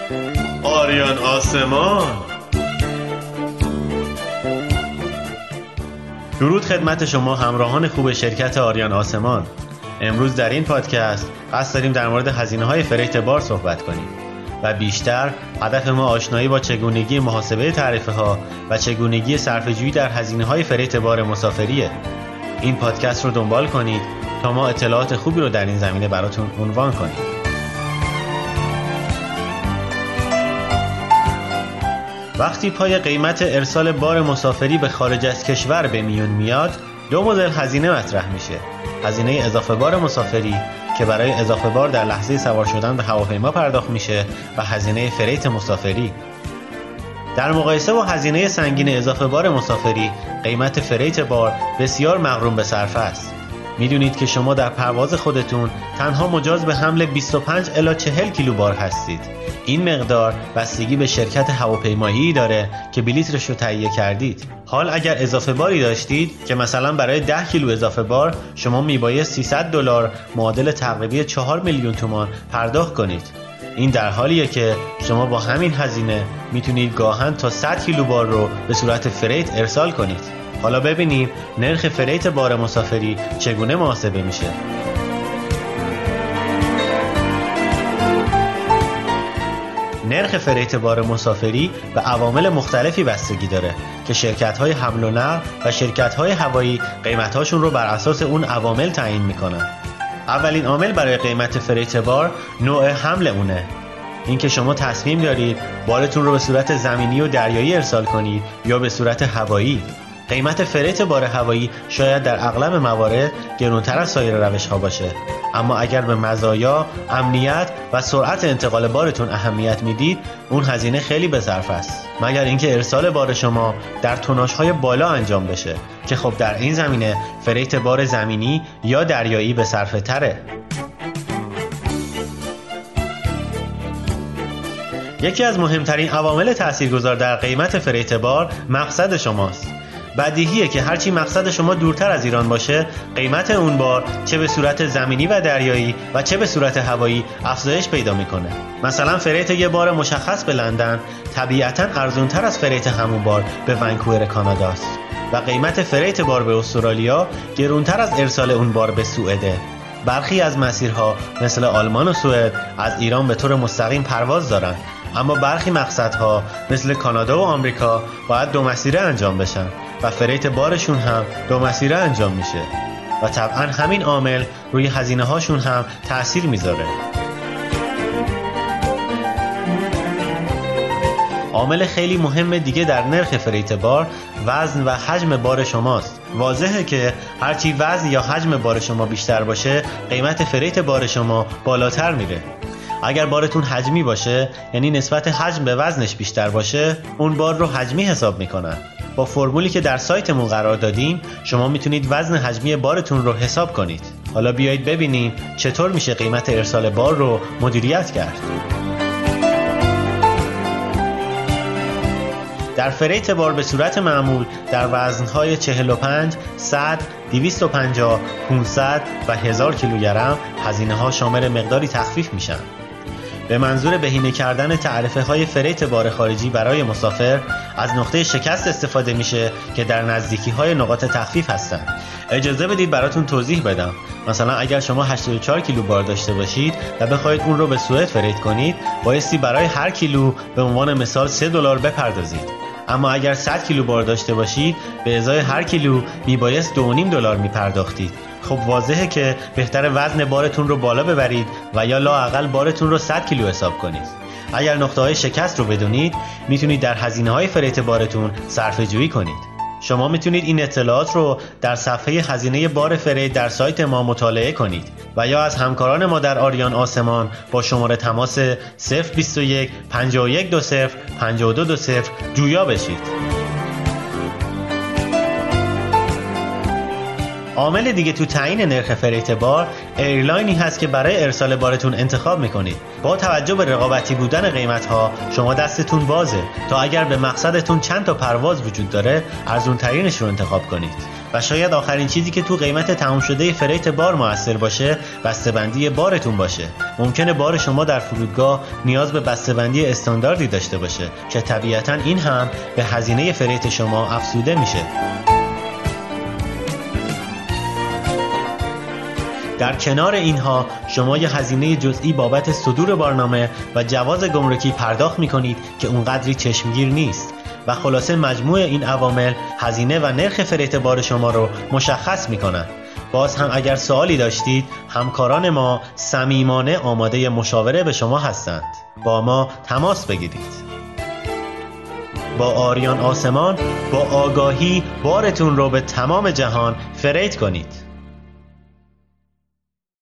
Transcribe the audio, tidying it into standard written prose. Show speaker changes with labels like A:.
A: آریان آسمان. درود خدمت شما همراهان خوب شرکت آریان آسمان. امروز در این پادکست قصد داریم در مورد هزینه‌های فریت بار صحبت کنیم و بیشتر هدف ما آشنایی با چگونگی محاسبه تعرفه‌ها و چگونگی صرفه‌جویی در هزینه‌های فریت بار مسافریه. این پادکست رو دنبال کنید تا ما اطلاعات خوبی رو در این زمینه براتون عنوان کنیم. وقتی پای قیمت ارسال بار مسافری به خارج از کشور به میون میاد، دو مدل هزینه مطرح میشه. هزینه اضافه بار مسافری که برای اضافه بار در لحظه سوار شدن به هواپیما پرداخت میشه و هزینه فریت مسافری. در مقایسه با هزینه سنگین اضافه بار مسافری، قیمت فریت بار بسیار مغروم به صرفه است. میدونید که شما در پرواز خودتون تنها مجاز به حمل 25 الی 40 کیلو بار هستید. این مقدار بستگی به شرکت هواپیمایی داره که بلیطش رو تهیه کردید. حال اگر اضافه باری داشتید که مثلا برای 10 کیلو اضافه بار شما میبایست $300 معادل تقریبی 4 میلیون تومان پرداخت کنید. این در حالیه که شما با همین هزینه میتونید گاهن تا 100 کیلو بار رو به صورت فریت ارسال کنید. حالا ببینیم نرخ فریت بار مسافری چگونه محاسبه میشه. نرخ فریت بار مسافری به عوامل مختلفی بستگی داره که شرکت‌های حمل و نقل و شرکت‌های هوایی قیمت‌هاشون رو بر اساس اون عوامل تعیین میکنن. اولین عامل برای قیمت فریت بار نوع حمل اونه. اینکه شما تصمیم دارید بارتون رو به صورت زمینی و دریایی ارسال کنید یا به صورت هوایی. قیمت فریت بار هوایی شاید در اغلب موارد گرانتر از سایر روش‌ها باشه، اما اگر به مزایا، امنیت و سرعت انتقال بارتون اهمیت میدید، اون هزینه خیلی به‌صرفه است. مگر اینکه ارسال بار شما در توناژهای بالا انجام بشه که خب در این زمینه فریت بار زمینی یا دریایی به‌صرفه تره. یکی از مهمترین عوامل تاثیرگذار در قیمت فریت بار مقصد شماست. بدیهیه که هرچی مقصد شما دورتر از ایران باشه، قیمت اون بار چه به صورت زمینی و دریایی و چه به صورت هوایی افزایش پیدا میکنه. مثلا فریت یه بار مشخص به لندن طبیعتاً ارزان‌تر از فریت همون بار به ونکوور کاناداست و قیمت فریت بار به استرالیا گرانتر از ارسال اون بار به سوئده. برخی از مسیرها مثل آلمان و سوئد از ایران به طور مستقیم پرواز دارن، اما برخی مقصدها مثل کانادا و آمریکا باید دو مسیره انجام بشن و فریت بارشون هم دو مسیره انجام میشه و طبعا همین عامل روی هزینه هاشون هم تأثیر میذاره. عامل خیلی مهم دیگه در نرخ فریت بار وزن و حجم بار شماست. واضحه که هرچی وزن یا حجم بار شما بیشتر باشه، قیمت فریت بار شما بالاتر میره. اگر بارتون حجمی باشه، یعنی نسبت حجم به وزنش بیشتر باشه، اون بار رو حجمی حساب میکنن. با فرمولی که در سایتمون قرار دادیم شما میتونید وزن حجمی بارتون رو حساب کنید. حالا بیایید ببینیم چطور میشه قیمت ارسال بار رو مدیریت کرد. در فریت بار به صورت معمول در وزنهای 45, 100, 250, 500 و 1000 کیلوگرم هزینه ها شامل مقداری تخفیف میشن. به منظور بهینه کردن تعرفه های فریت بار خارجی برای مسافر از نقطه شکست استفاده میشه که در نزدیکی های نقاط تخفیف هستن. اجازه بدید براتون توضیح بدم. مثلا اگر شما 84 کیلو بار داشته باشید و بخواید اون رو به سوئد فریت کنید، بایستی برای هر کیلو به عنوان مثال $3 بپردازید. اما اگر 100 کیلو بار داشته باشید، به ازای هر کیلو میبایست $2.5 میپرداختید. خب واضحه که بهتر وزن بارتون رو بالا ببرید و یا لااقل بارتون رو 100 کیلو حساب کنید. اگر نقطه‌های شکست رو بدونید، میتونید در هزینه‌های فریت بارتون صرفه‌جویی کنید. شما میتونید این اطلاعات رو در صفحه هزینه بار فریت در سایت ما مطالعه کنید و یا از همکاران ما در آریان آسمان با شماره تماس 021 5120 5220 جویا بشید. عامل دیگه تو تعیین نرخ فریت بار، ایرلاینی هست که برای ارسال بارتون انتخاب میکنید. با توجه به رقابتی بودن قیمت‌ها شما دستتون بازه تا اگر به مقصدتون چند تا پرواز وجود داره ارزون ترینش رو انتخاب کنید. و شاید آخرین چیزی که تو قیمت تمام شده فریت بار موثر باشه بسته‌بندی بارتون باشه. ممکنه بار شما در فرودگاه نیاز به بسته‌بندی استانداردی داشته باشه که طبیعتاً این هم به هزینه فریت شما افزوده میشه. در کنار اینها شما یه هزینه جزئی بابت صدور بارنامه و جواز گمرکی پرداخت میکنید که اونقدری چشمگیر نیست و خلاصه مجموع این عوامل هزینه و نرخ فریت بار شما رو مشخص میکنن. باز هم اگر سوالی داشتید همکاران ما صمیمانه آماده مشاوره به شما هستند. با ما تماس بگیرید. با آریان آسمان با آگاهی بارتون رو به تمام جهان فریت کنید.